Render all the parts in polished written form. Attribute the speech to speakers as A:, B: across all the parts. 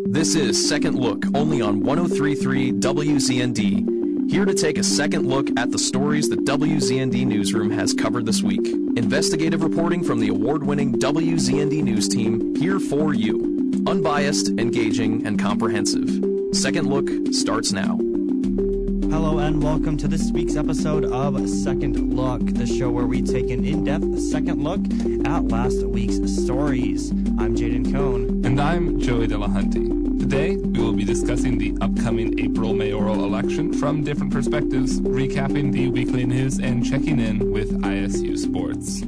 A: This is Second Look, only on 103.3 WZND. Here to take a second look at the stories the WZND Newsroom has covered this week. Investigative reporting from the award-winning WZND News team, here for you. Unbiased, engaging, and comprehensive. Second Look starts now.
B: Hello and welcome to this week's episode of Second Look, the show where we take an in-depth second look at last week's stories. I'm Jaden Cohn.
C: And I'm Joey Delahunty. Today, we will be discussing the upcoming April mayoral election from different perspectives, recapping the weekly news, and checking in with ISU sports.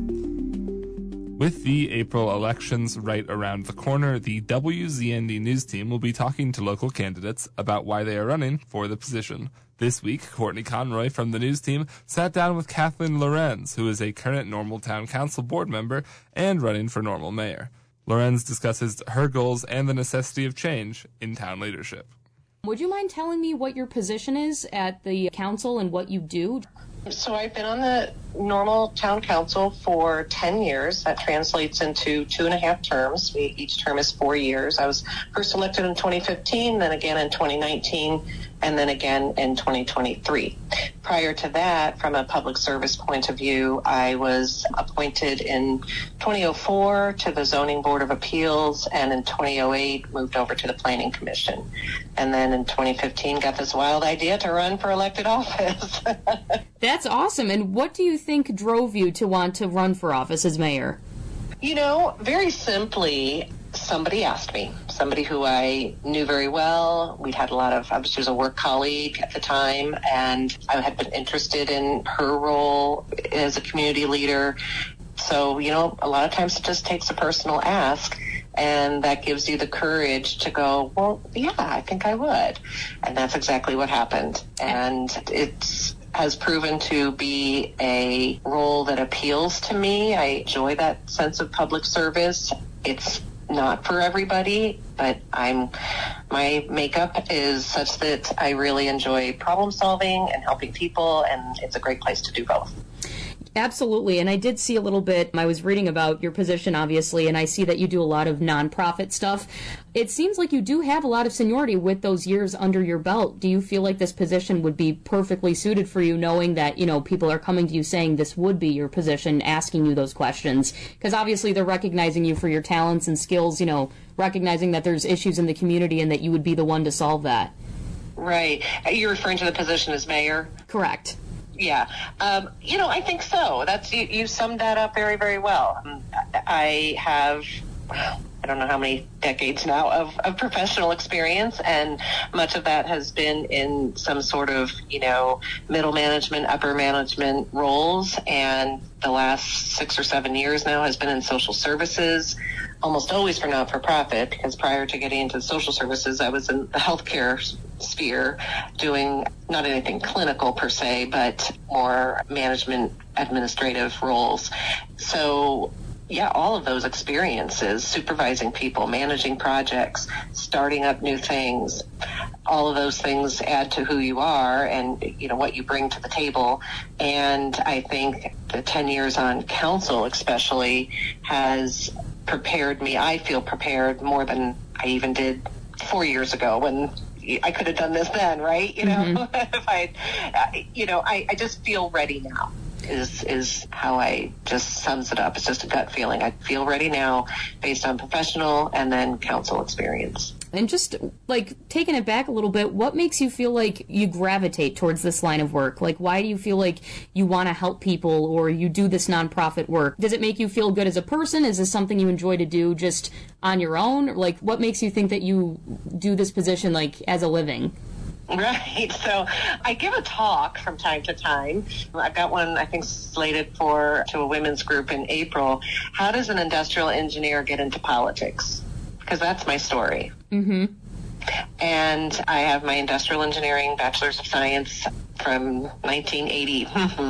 C: With the April elections right around the corner, the WZND News team will be talking to local candidates about why they are running for the position. This week, Courtney Conroy from the news team sat down with Kathleen Lorenz, who is a current Normal Town Council board member and running for Normal mayor. Lorenz discusses her goals and the necessity of change in town leadership.
D: Would you mind telling me what your position is at the council and what you do?
E: So I've been on the Normal Town Council for 10 years. That translates into 2.5 terms. Each term is 4 years. I was first elected in 2015, then again in 2019, and then again in 2023. Prior to that, from a public service point of view, I was appointed in 2004 to the Zoning Board of Appeals, and in 2008 moved over to the Planning Commission. And then in 2015 got this wild idea to run for elected office.
D: That's awesome. And what do you think drove you to want to run for office as mayor?
E: You know, very simply, somebody asked me, somebody who I knew very well. She was a work colleague at the time, and I had been interested in her role as a community leader. So, you know, a lot of times it just takes a personal ask, and that gives you the courage to go, well, yeah, I think I would. And that's exactly what happened. And it has proven to be a role that appeals to me. I enjoy that sense of public service. It's not for everybody, but my makeup is such that I really enjoy problem solving and helping people, and it's a great place to do both.
D: Absolutely. And I did see a little bit, I was reading about your position, obviously, and I see that you do a lot of nonprofit stuff. It seems like you do have a lot of seniority with those years under your belt. Do you feel like this position would be perfectly suited for you, knowing that, you know, people are coming to you saying this would be your position, asking you those questions? Because obviously they're recognizing you for your talents and skills, you know, recognizing that there's issues in the community and that you would be the one to solve that.
E: Right. You're referring to the position as mayor?
D: Correct.
E: Yeah. You know, I think so. You summed that up very, very well. I have, I don't know how many decades now of professional experience, and much of that has been in some sort of, you know, middle management, upper management roles, and the last 6 or 7 years now has been in social services, almost always for not-for-profit, because prior to getting into social services, I was in the healthcare sphere doing not anything clinical per se, but more management administrative roles. So yeah, all of those experiences, supervising people, managing projects, starting up new things, all of those things add to who you are and, you know, what you bring to the table. And I think the 10 years on council especially has prepared me. I feel prepared more than I even did 4 years ago when I could have done this then, right? You know, I just feel ready now. Is how I just sums it up. It's just a gut feeling. I feel ready now based on professional and then council experience.
D: And just, like, taking it back a little bit, what makes you feel like you gravitate towards this line of work? Like, why do you feel like you want to help people or you do this nonprofit work? Does it make you feel good as a person? Is this something you enjoy to do just on your own? Like, what makes you think that you do this position, like, as a living?
E: Right. So I give a talk from time to time. I've got one, I think, slated to a women's group in April. How does an industrial engineer get into politics? Because that's my story.
D: Mm-hmm.
E: And I have my industrial engineering bachelor's of science from 1980.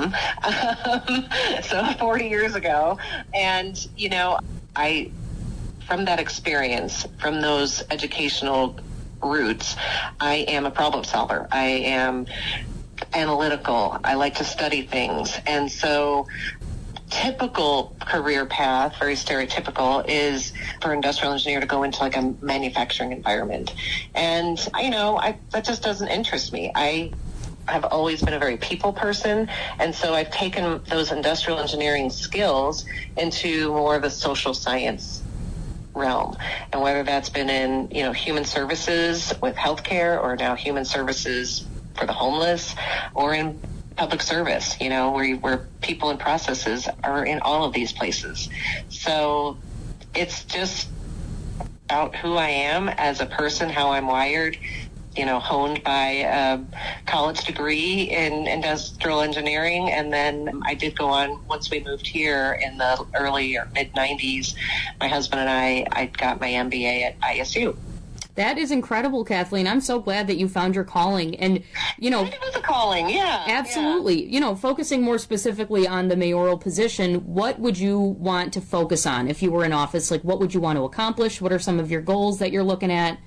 E: So 40 years ago. And, you know, from that experience, from those educational roots, I am a problem solver. I am analytical. I like to study things. And so typical career path, very stereotypical, is for an industrial engineer to go into like a manufacturing environment. And, that just doesn't interest me. I've always been a very people person, and so I've taken those industrial engineering skills into more of a social science realm. And whether that's been in, human services with healthcare, or now human services for the homeless, or in public service, where people and processes are in all of these places. So it's just about who I am as a person, how I'm wired, honed by a college degree in industrial engineering. And then I did go on, once we moved here in the early or mid 90s, my husband and I got my MBA at ISU.
D: That is incredible, Kathleen. I'm so glad that you found your calling. And,
E: It was a calling, yeah.
D: Absolutely.
E: Yeah.
D: Focusing more specifically on the mayoral position, what would you want to focus on if you were in office? Like, what would you want to accomplish? What are some of your goals that you're looking at?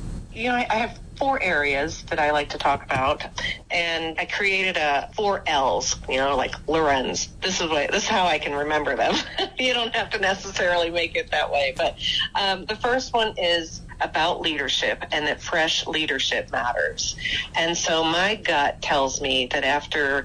E: I have 4 areas that I like to talk about, and I created 4 L's, like Lorenz. This is how I can remember them. You don't have to necessarily make it that way, but the first one is about leadership, and that fresh leadership matters. And so my gut tells me that after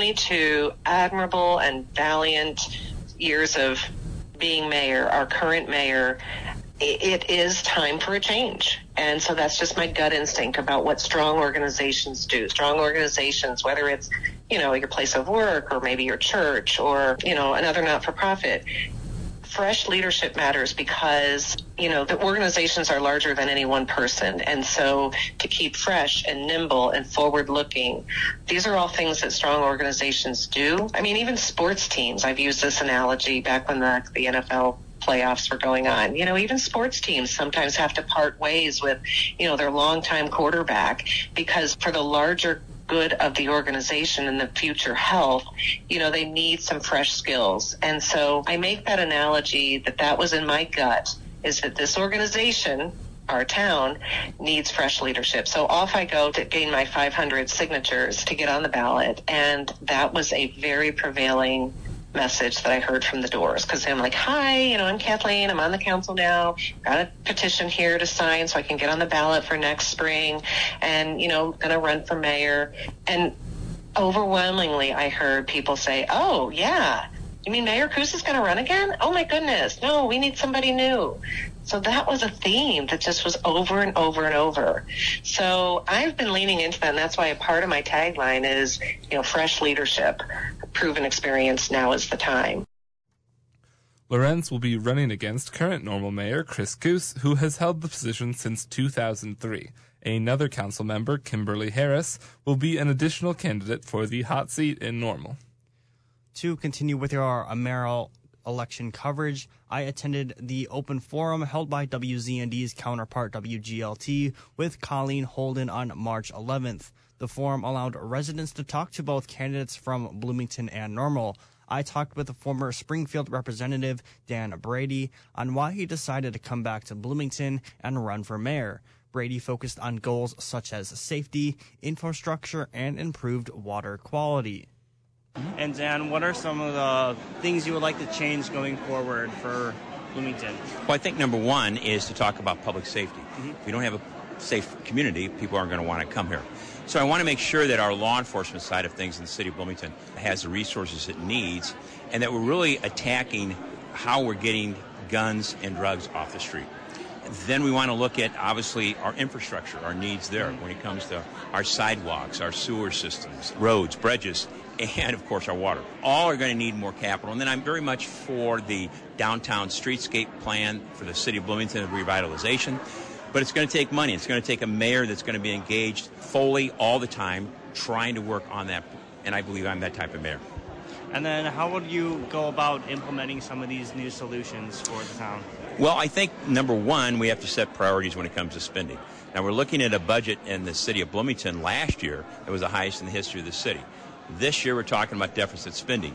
E: 22 admirable and valiant years of being mayor, our current mayor, it is time for a change. And so that's just my gut instinct about what strong organizations do. Strong organizations, whether it's, your place of work, or maybe your church, or, another not-for-profit. Fresh leadership matters because, the organizations are larger than any one person. And so to keep fresh and nimble and forward-looking, these are all things that strong organizations do. I mean, even sports teams, I've used this analogy back when the NFL playoffs were going on. Even sports teams sometimes have to part ways with, their longtime quarterback, because for the larger good of the organization and the future health, they need some fresh skills. And so I make that analogy that was in my gut, is that this organization, our town, needs fresh leadership. So off I go to gain my 500 signatures to get on the ballot. And that was a very prevailing message that I heard from the doors, because I'm like, hi, I'm Kathleen, I'm on the council now, got a petition here to sign so I can get on the ballot for next spring, and gonna run for mayor. And overwhelmingly I heard people say, oh yeah, you mean Mayor Cruz is gonna run again? Oh my goodness, no, we need somebody new. So that was a theme that just was over and over and over. So I've been leaning into that, and that's why a part of my tagline is, fresh leadership, proven experience, now is the time.
C: Lorenz will be running against current Normal Mayor Chris Koos, who has held the position since 2003. Another council member, Kimberly Harris, will be an additional candidate for the hot seat in Normal.
B: To continue with our mayoral election coverage, I attended the open forum held by WZND's counterpart WGLT with Colleen Holden on March 11th. The forum allowed residents to talk to both candidates from Bloomington and Normal. I talked with the former Springfield representative Dan Brady on why he decided to come back to Bloomington and run for mayor. Brady focused on goals such as safety, infrastructure, and improved water quality. And Dan, what are some of the things you would like to change going forward for Bloomington?
F: Well, I think number one is to talk about public safety. If we don't have a safe community, people aren't going to want to come here. So I want to make sure that our law enforcement side of things in the city of Bloomington has the resources it needs, and that we're really attacking how we're getting guns and drugs off the street. Then we want to look at, obviously, our infrastructure, our needs there when it comes to our sidewalks, our sewer systems, roads, bridges, and, of course, our water. All are going to need more capital. And then I'm very much for the downtown streetscape plan for the city of Bloomington of revitalization. But it's going to take money. It's going to take a mayor that's going to be engaged fully all the time trying to work on that. And I believe I'm that type of mayor.
B: And then how would you go about implementing some of these new solutions for the town?
F: Well, I think, number one, we have to set priorities when it comes to spending. Now, we're looking at a budget in the city of Bloomington last year that was the highest in the history of the city. This year, we're talking about deficit spending.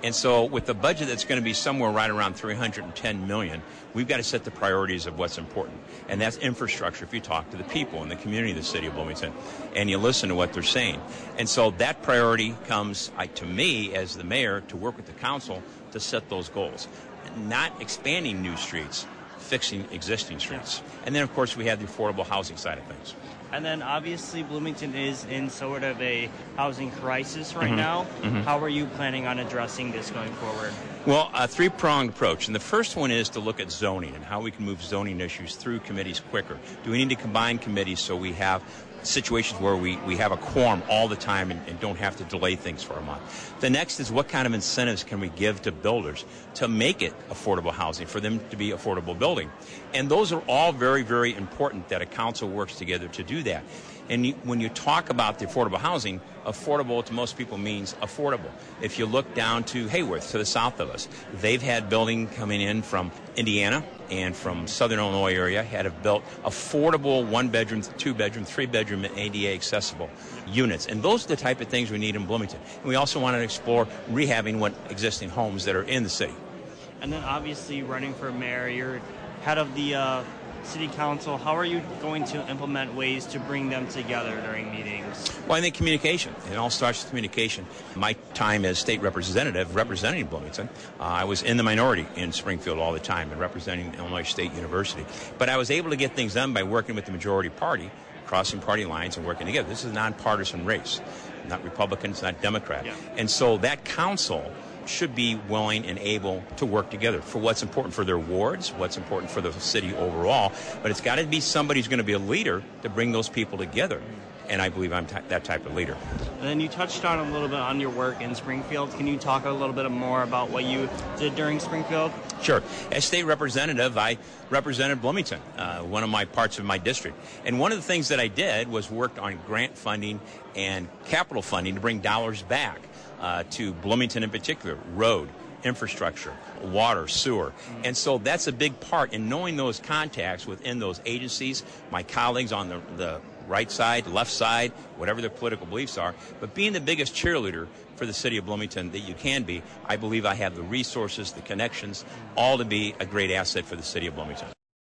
F: And so with the budget that's going to be somewhere right around $310 million, we've got to set the priorities of what's important. And that's infrastructure if you talk to the people in the community of the city of Bloomington and you listen to what they're saying. And so that priority comes to me as the mayor to work with the council to set those goals. Not expanding new streets, fixing existing streets. And then, of course, we have the affordable housing side of things.
B: And then, obviously, Bloomington is in sort of a housing crisis right now. How are you planning on addressing this going forward?
F: Well, a three-pronged approach. And the first one is to look at zoning and how we can move zoning issues through committees quicker. Do we need to combine committees so we have situations where we have a quorum all the time and don't have to delay things for a month? The next is what kind of incentives can we give to builders to make it affordable housing, for them to be affordable building? And those are all very, very important that a council works together to do that. And when you talk about the affordable housing, affordable to most people means affordable. If you look down to Hayworth, to the south of us, they've had building coming in from Indiana and from southern Illinois area have built affordable 1-bedroom, 2-bedroom, 3-bedroom, and ADA accessible units. And those are the type of things we need in Bloomington. And we also want to explore rehabbing what existing homes that are in the city.
B: And then obviously running for mayor, you're head of the City Council. How are you going to implement ways to bring them together during meetings?
F: Well, I think communication. It all starts with communication. My time as state representative representing Bloomington, I was in the minority in Springfield all the time and representing Illinois State University. But I was able to get things done by working with the majority party, crossing party lines and working together. This is a nonpartisan race, not Republican, it's not Democrat.
B: Yeah.
F: And so that council should be willing and able to work together for what's important for their wards, what's important for the city overall. But it's got to be somebody who's going to be a leader to bring those people together. And I believe I'm that type of leader.
B: And then you touched on a little bit on your work in Springfield. Can you talk a little bit more about what you did during Springfield?
F: Sure. As state representative, I represented Bloomington, one of my parts of my district. And one of the things that I did was worked on grant funding and capital funding to bring dollars back to Bloomington in particular, road, infrastructure, water, sewer. And so that's a big part in knowing those contacts within those agencies, my colleagues on the right side, left side, whatever their political beliefs are. But being the biggest cheerleader for the city of Bloomington that you can be, I believe I have the resources, the connections, all to be a great asset for the city of Bloomington.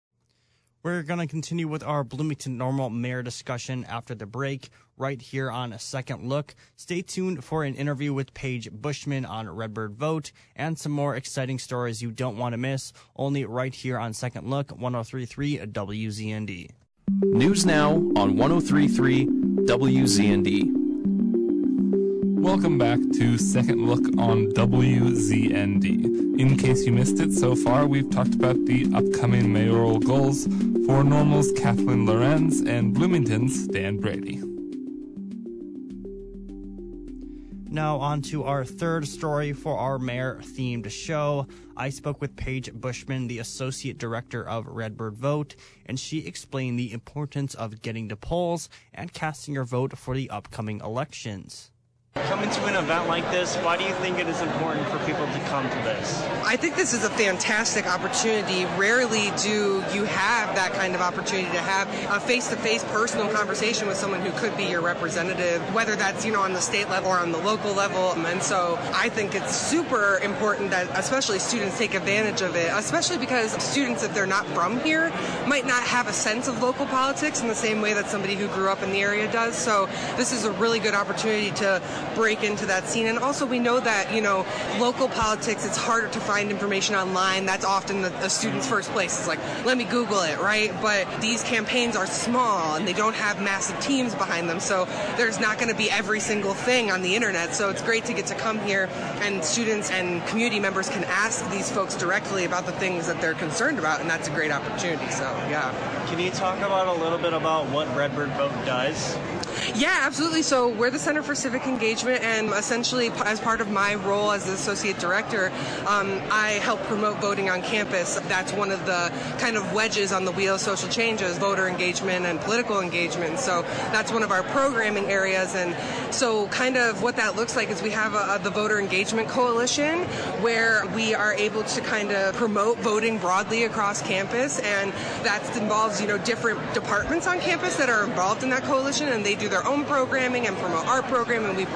B: We're going to continue with our Bloomington Normal Mayor discussion after the break, right here on A Second Look. Stay tuned for an interview with Paige Bushman on Redbird Vote and some more exciting stories you don't want to miss, only right here on Second Look, 103.3 WZND.
A: News now on 103.3 WZND.
C: Welcome back to Second Look on WZND. In case you missed it, so far we've talked about the upcoming mayoral goals for Normal's Kathleen Lorenz and Bloomington's Dan Brady.
B: Now on to our third story for our mayor-themed show. I spoke with Paige Bushman, the Associate Director of Redbird Vote, and she explained the importance of getting to polls and casting your vote for the upcoming elections. Coming to an event like this, why do you think it is important for people to come to this?
G: I think this is a fantastic opportunity. Rarely do you have that kind of opportunity to have a face-to-face personal conversation with someone who could be your representative, whether that's, on the state level or on the local level. And so I think it's super important that especially students take advantage of it, especially because students, if they're not from here, might not have a sense of local politics in the same way that somebody who grew up in the area does. So this is a really good opportunity to break into that scene. And also we know that, local politics, it's harder to find information online. That's often the student's first place. It's like, let me Google it, right? But these campaigns are small and they don't have massive teams behind them. So there's not going to be every single thing on the internet. So it's great to get to come here and students and community members can ask these folks directly about the things that they're concerned about. And that's a great opportunity. So, yeah.
B: Can you talk about a little bit about what Redbird Vote does?
G: Yeah, absolutely. So we're the Center for Civic Engagement, and essentially as part of my role as the Associate Director, I help promote voting on campus. That's one of the kind of wedges on the wheel of social change is voter engagement and political engagement. So that's one of our programming areas. And so kind of what that looks like is we have the Voter Engagement Coalition, where we are able to kind of promote voting broadly across campus. And that involves, different departments on campus that are involved in that coalition, and they do their own programming and promote our program, and we promote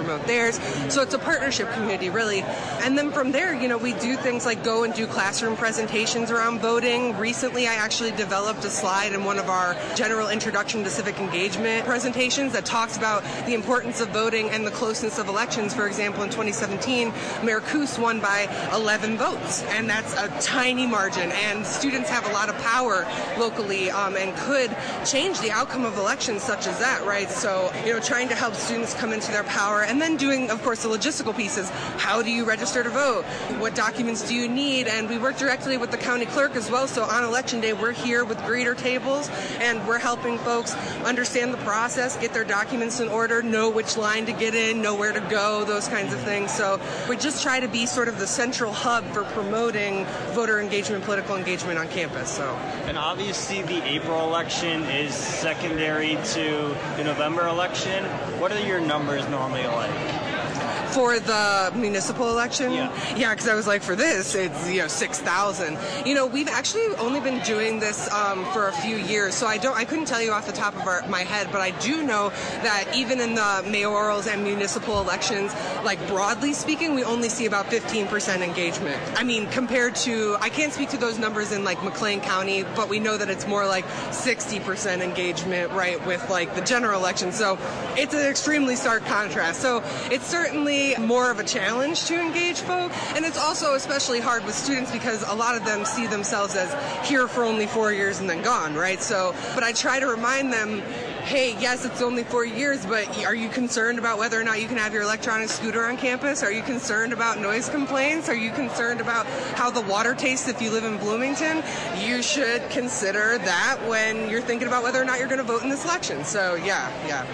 G: promote theirs. So it's a partnership community, really. And then from there, we do things like go and do classroom presentations around voting. Recently, I actually developed a slide in one of our general introduction to civic engagement presentations that talks about the importance of voting and the closeness of elections. For example, in 2017, Mayor Coos won by 11 votes, and that's a tiny margin. And students have a lot of power locally and could change the outcome of elections such as that, right? So, trying to help students come into their power, and then doing, of course, the logistical pieces. How do you register to vote? What documents do you need? And we work directly with the county clerk as well. So on Election Day, we're here with greeter tables, and we're helping folks understand the process, get their documents in order, know which line to get in, know where to go, those kinds of things. So we just try to be sort of the central hub for promoting voter engagement, political engagement on campus. So,
B: and obviously the April election is secondary to the November election. What are your numbers normally like?
G: For the municipal election?
B: Yeah,
G: because I was like, for this, it's 6,000. We've actually only been doing this for a few years, so I couldn't tell you off the top of my head, but I do know that even in the mayorals and municipal elections, like broadly speaking, we only see about 15% engagement. I mean, compared to, I can't speak to those numbers in like McLean County, but we know that it's more like 60% engagement, right, with like the general election. So it's an extremely stark contrast. So it's certainly more of a challenge to engage folk, and it's also especially hard with students because a lot of them see themselves as here for only 4 years and then gone, right? So, but I try to remind them, hey, yes, it's only 4 years, but are you concerned about whether or not you can have your electronic scooter on campus? Are you concerned about noise complaints? Are you concerned about how the water tastes if you live in Bloomington? You should consider that when you're thinking about whether or not you're going to vote in this election. So, yeah.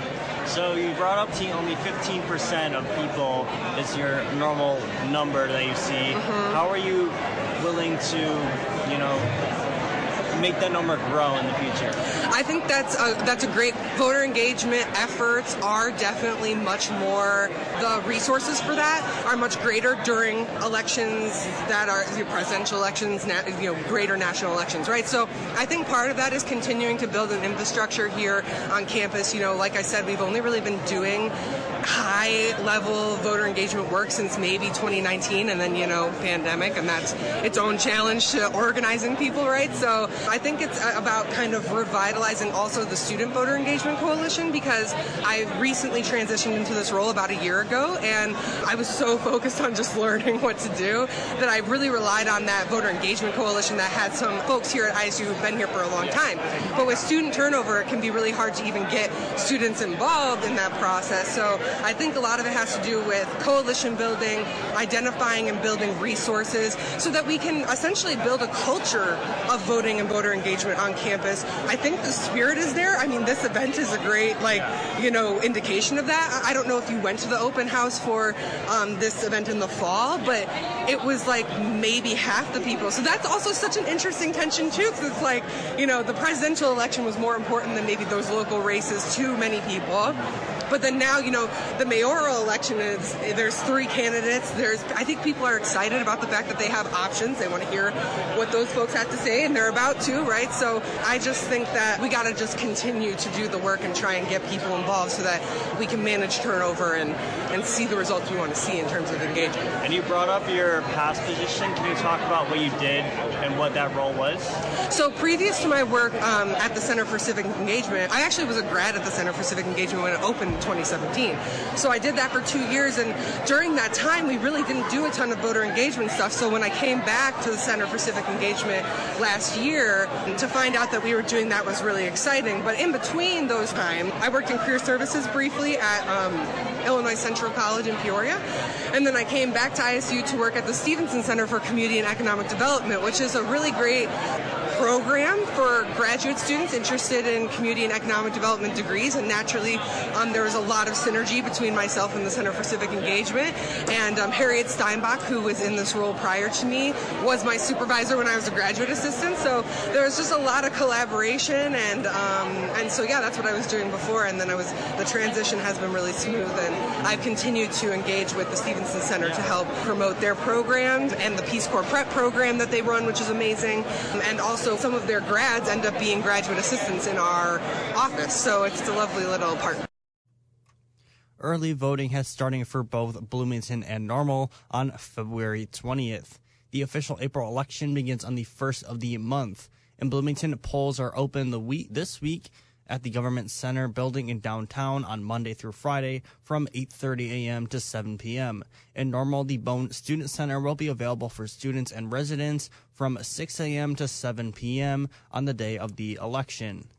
B: So you brought up only 15% of people is your normal number that you see. Mm-hmm. How are you willing to, make that number grow in the future?
G: I think that's a great voter engagement. Efforts are definitely much more, the resources for that are much greater during elections that are presidential elections, greater national elections, right? So I think part of that is continuing to build an infrastructure here on campus. Like I said, we've only really been doing high-level voter engagement work since maybe 2019, and then, pandemic, and that's its own challenge to organizing people, right? So I think it's about kind of revitalizing also the Student Voter Engagement Coalition, because I recently transitioned into this role about a year ago, and I was so focused on just learning what to do that I really relied on that Voter Engagement Coalition that had some folks here at ISU who've been here for a long time. But with student turnover, it can be really hard to even get students involved in that process. So I think a lot of it has to do with coalition building, identifying and building resources so that we can essentially build a culture of voting and voter engagement on campus. I think the spirit is there. I mean, this event is a great, indication of that. I don't know if you went to the open house for this event in the fall, but it was like maybe half the people. So that's also such an interesting tension, too, because it's like, the presidential election was more important than maybe those local races to many people. But then now, the mayoral election there's 3 candidates. I think people are excited about the fact that they have options. They want to hear what those folks have to say, and they're about to, right? So I just think that we got to just continue to do the work and try and get people involved so that we can manage turnover and see the results we want to see in terms of engagement.
B: And you brought up your past position. Can you talk about what you did and what that role was?
G: So previous to my work at the Center for Civic Engagement, I actually was a grad at the Center for Civic Engagement when it opened in 2017. So I did that for 2 years, and during that time, we really didn't do a ton of voter engagement stuff. So when I came back to the Center for Civic Engagement last year, to find out that we were doing that was really exciting. But in between those times, I worked in career services briefly at Illinois Central College in Peoria, and then I came back to ISU to work at the Stevenson Center for Community and Economic Development, which is a really great program for graduate students interested in community and economic development degrees, and naturally there was a lot of synergy between myself and the Center for Civic Engagement. And Harriet Steinbach, who was in this role prior to me, was my supervisor when I was a graduate assistant, so there was just a lot of collaboration, and so that's what I was doing before, and then the transition has been really smooth, and I've continued to engage with the Stevenson Center to help promote their programs and the Peace Corps Prep program that they run, which is amazing, and also some of their grads end up being graduate assistants in our office, so it's a lovely little partner.
B: Early voting has started for both Bloomington and Normal on February 20th. The official April election begins on the 1st of the month. In Bloomington, polls are open this week at the Government Center building in downtown on Monday through Friday from 8:30 a.m. to 7 p.m. In Normal, the Bone Student Center will be available for students and residents from 6 a.m. to 7 p.m. on the day of the election.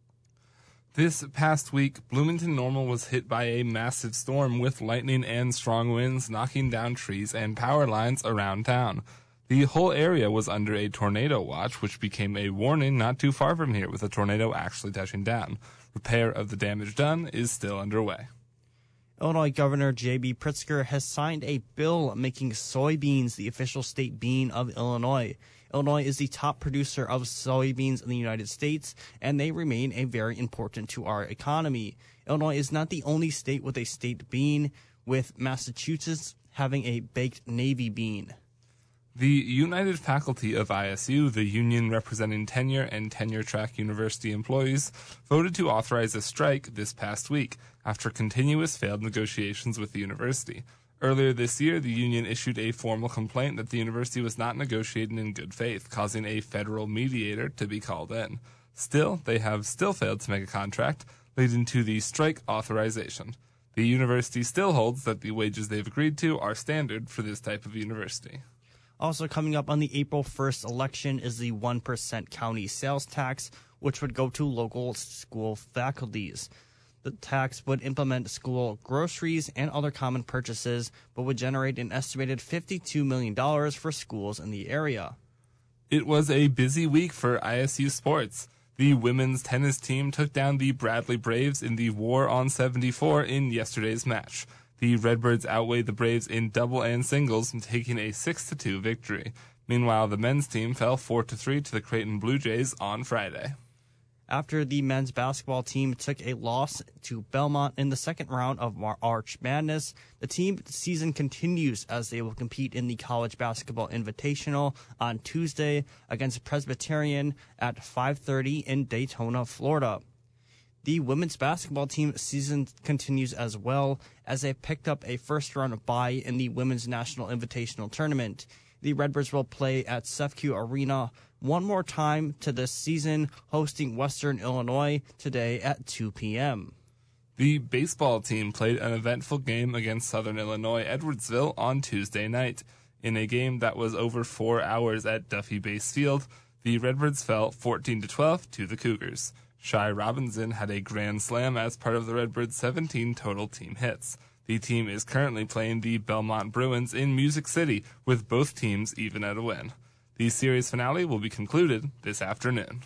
C: This past week, Bloomington Normal was hit by a massive storm with lightning and strong winds knocking down trees and power lines around town. The whole area was under a tornado watch, which became a warning not too far from here, with a tornado actually touching down. Repair of the damage done is still underway.
B: Illinois Governor J.B. Pritzker has signed a bill making soybeans the official state bean of Illinois. Illinois is the top producer of soybeans in the United States, and they remain very important to our economy. Illinois is not the only state with a state bean, with Massachusetts having a baked navy bean.
C: The United Faculty of ISU, the union representing tenure and tenure-track university employees, voted to authorize a strike this past week after continuous failed negotiations with the university. Earlier this year, the union issued a formal complaint that the university was not negotiating in good faith, causing a federal mediator to be called in. Still, they have failed to make a contract, leading to the strike authorization. The university still holds that the wages they've agreed to are standard for this type of university.
B: Also coming up on the April 1st election is the 1% county sales tax, which would go to local school faculties. The tax would implement school groceries and other common purchases, but would generate an estimated $52 million for schools in the area.
C: It was a busy week for ISU sports. The women's tennis team took down the Bradley Braves in the War on 74 in yesterday's match. The Redbirds outweighed the Braves in double and singles, taking a 6-2 victory. Meanwhile, the men's team fell 4-3 to the Creighton Blue Jays on Friday.
B: After the men's basketball team took a loss to Belmont in the second round of Arch Madness, the team season continues as they will compete in the College Basketball Invitational on Tuesday against Presbyterian at 5:30 in Daytona, Florida. The women's basketball team season continues as well as they picked up a first-round bye in the Women's National Invitational Tournament. The Redbirds will play at CEFCU Arena one more time to this season, hosting Western Illinois today at 2 p.m.
C: The baseball team played an eventful game against Southern Illinois Edwardsville on Tuesday night. In a game that was over 4 hours at Duffy Base Field, the Redbirds fell 14-12 to the Cougars. Shai Robinson had a grand slam as part of the Redbirds' 17 total team hits. The team is currently playing the Belmont Bruins in Music City, with both teams even at a win. The series finale will be concluded this afternoon.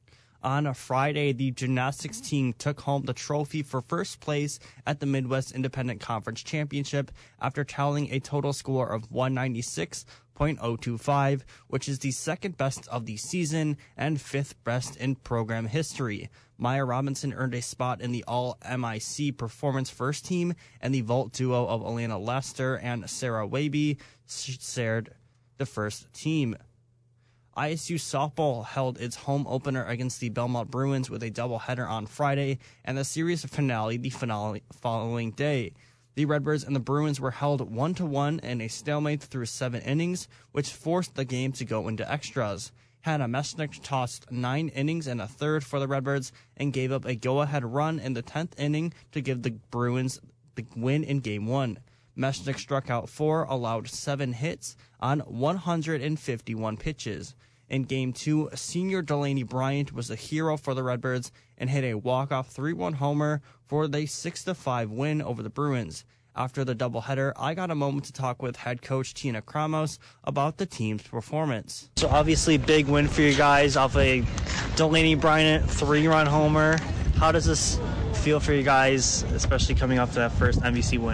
B: On Friday, the gymnastics team took home the trophy for first place at the Midwest Independent Conference Championship after tallying a total score of 196.025, which is the second best of the season and fifth best in program history. Maya Robinson earned a spot in the All-MIC Performance First Team, and the vault duo of Alana Lester and Sarah Waby shared the first team. ISU softball held its home opener against the Belmont Bruins with a doubleheader on Friday and the series finale the following day. The Redbirds and the Bruins were held 1-1 in a stalemate through 7 innings, which forced the game to go into extras. Hannah Meshnick tossed 9 innings and a third for the Redbirds and gave up a go-ahead run in the 10th inning to give the Bruins the win in Game 1. Meshnick struck out 4, allowed 7 hits on 151 pitches. In Game 2, senior Delaney Bryant was a hero for the Redbirds and hit a walk-off 3-1 homer for the 6-5 win over the Bruins. After the doubleheader, I got a moment to talk with head coach Tina Kramos about the team's performance.
H: So obviously big win for you guys off a Delaney Bryant 3-run homer. How does this feel for you guys, especially coming off that first MVC win?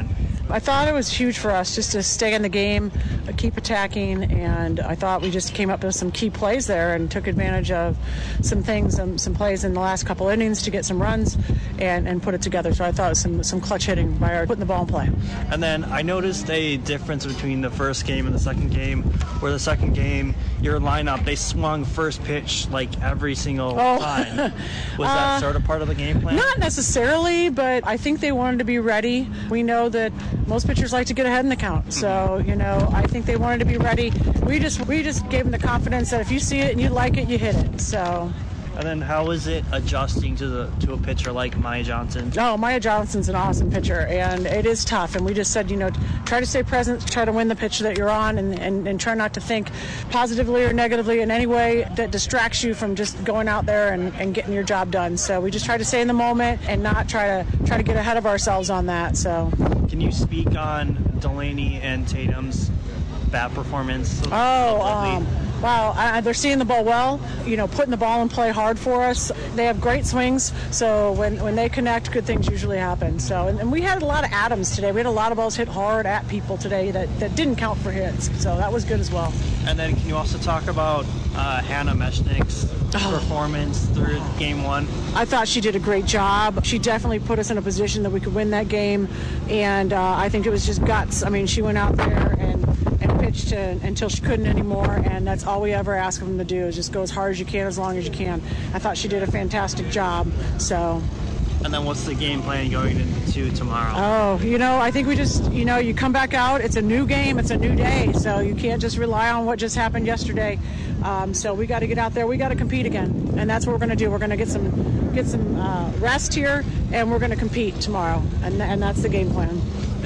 I: I thought it was huge for us just to stay in the game, keep attacking, and I thought we just came up with some key plays there and took advantage of some things, some plays in the last couple innings to get some runs and put it together. So I thought it was some clutch hitting by our putting the ball in play.
H: And then I noticed a difference between the first game and the second game, where the second game, your lineup, they swung first pitch like every single time. Was that sort of part of the game plan?
I: Not necessarily, but I think they wanted to be ready. We know that most pitchers like to get ahead in the count. So, I think they wanted to be ready. We just gave them the confidence that if you see it and you like it, you hit it. So.
H: And then how is it adjusting to a pitcher like Maya Johnson?
I: Oh, Maya Johnson's an awesome pitcher, and it is tough. And we just said, try to stay present, try to win the pitch that you're on, and try not to think positively or negatively in any way that distracts you from just going out there and getting your job done. So we just try to stay in the moment and not try to get ahead of ourselves on that. So.
H: Can you speak on Delaney and Tatum's bat performance?
I: Wow, they're seeing the ball well, putting the ball in play hard for us. They have great swings, so when they connect, good things usually happen. So, and we had a lot of Adams today. We had a lot of balls hit hard at people today that didn't count for hits, so that was good as well.
H: And then can you also talk about Hannah Meshnick's performance through game one?
I: I thought she did a great job. She definitely put us in a position that we could win that game, and I think it was just guts. I mean, she went out there and pitched until she couldn't anymore, and that's all we ever ask them to do is just go as hard as you can, as long as you can. I thought she did a fantastic job. So.
H: And then what's the game plan going into tomorrow?
I: I think we just, you come back out. It's a new game. It's a new day. So you can't just rely on what just happened yesterday. So we got to get out there. We got to compete again. And that's what we're going to do. We're going to get some rest here, and we're going to compete tomorrow. And that's the game plan.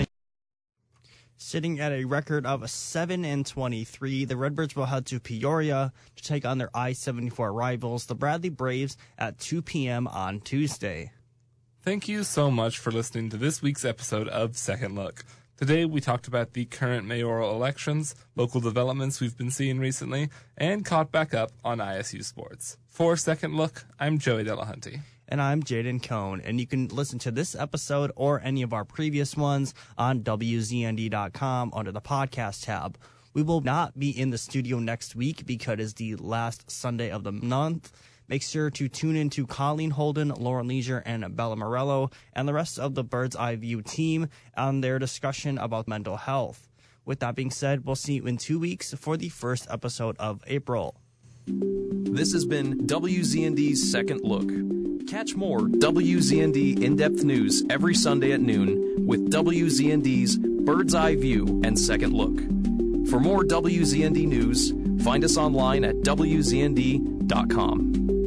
B: Sitting at a record of 7-23, the Redbirds will head to Peoria to take on their I-74 rivals, the Bradley Braves, at 2 p.m. on Tuesday.
C: Thank you so much for listening to this week's episode of Second Look. Today we talked about the current mayoral elections, local developments we've been seeing recently, and caught back up on ISU sports. For Second Look, I'm Joey Delahunty.
B: And I'm Jaden Cohn, and you can listen to this episode or any of our previous ones on WZND.com under the podcast tab. We will not be in the studio next week because it's the last Sunday of the month. Make sure to tune in to Colleen Holden, Lauren Leisure, and Bella Morello, and the rest of the Bird's Eye View team on their discussion about mental health. With that being said, we'll see you in 2 weeks for the first episode of April.
A: This has been WZND's Second Look. Catch more WZND in-depth news every Sunday at noon with WZND's Bird's Eye View and Second Look. For more WZND news, find us online at WZND.com.